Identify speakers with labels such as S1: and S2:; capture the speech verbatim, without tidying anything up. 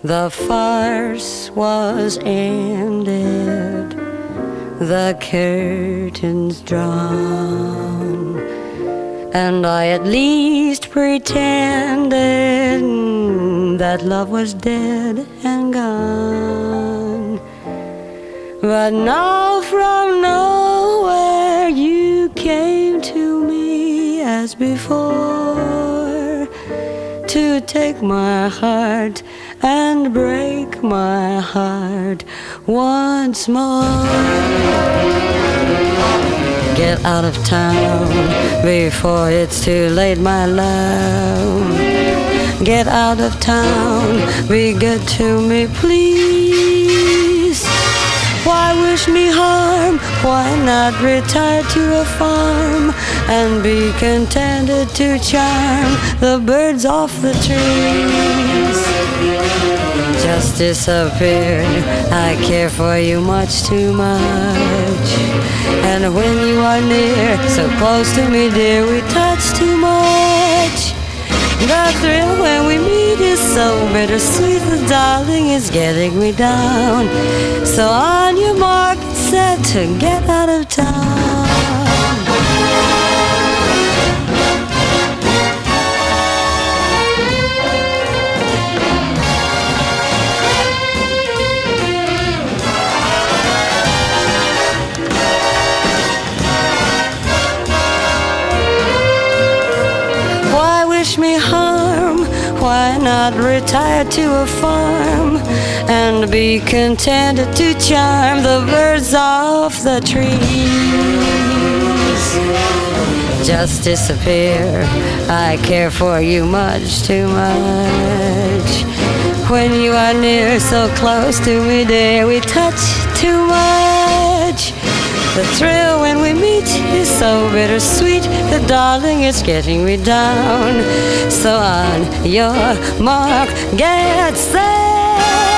S1: The farce was ended, the curtains drawn, and I at least pretended that love was dead and gone. But now from nowhere you came to me as before, to take my heart and break my heart once more. Get out of town before it's too late, my love. Get out of town, be good to me, please. Why wish me harm? Why not retire to a farm and be contented to charm the birds off the trees? Just disappear, I care for you much too much. And when you are near, so close to me, dear, we touch too much. The thrill when we meet is so bittersweet, the darling is getting me down. So on your mark, it's set to get out of town. Wish me harm, why not retire to a farm and be contented to charm the birds off the trees? Just disappear, I care for you much too much. When you are near, so close to me, dear, we touch too much. The thrill when we meet is so bittersweet, the darling is getting me down. So on your mark, get set.